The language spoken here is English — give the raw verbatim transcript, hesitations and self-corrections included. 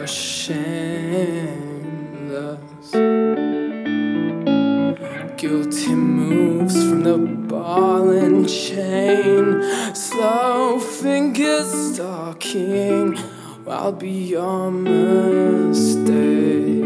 shameless. Guilty moves from the ball and chain, slow fingers stalking while be your mistake.